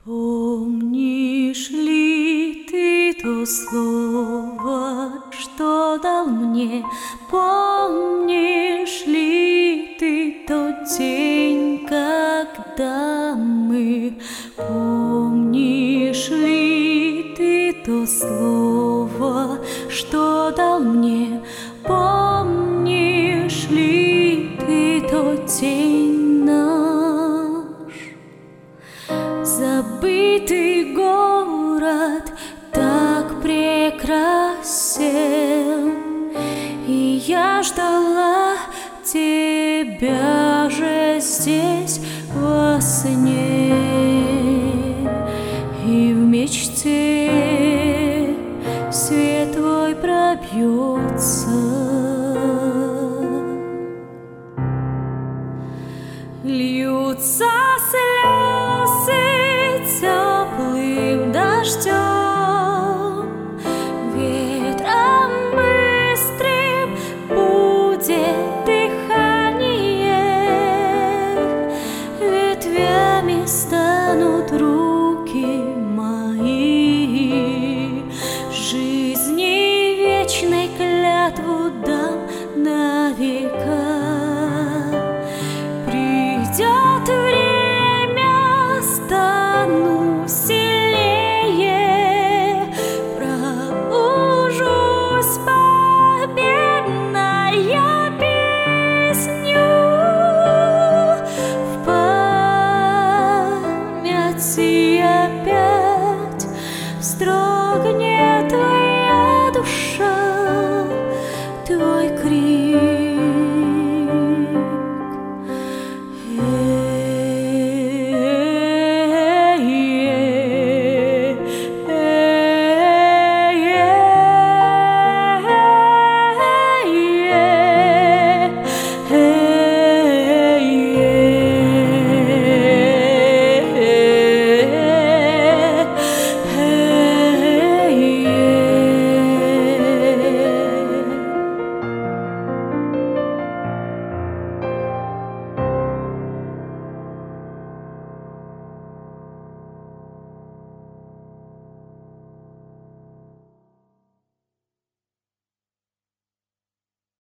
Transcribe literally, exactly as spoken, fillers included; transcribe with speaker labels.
Speaker 1: Помнишь ли ты то слово, что дал мне? Помнишь ли ты тот день, когда мы? Помнишь ли ты то слово, что дал мне? Помнишь ли ты тот день наш? Забытый город так прекрасен, и я ждала тебя же здесь во сне, и в мечте свет твой пробьется. Льются слезы теплым дождем, ветром быстрым будет дыхание, ветвями станут руки мои, жизни вечной клятву дам на века. Придет время, стану сильнее, пробужусь победно, я песню в памяти опять встроюсь.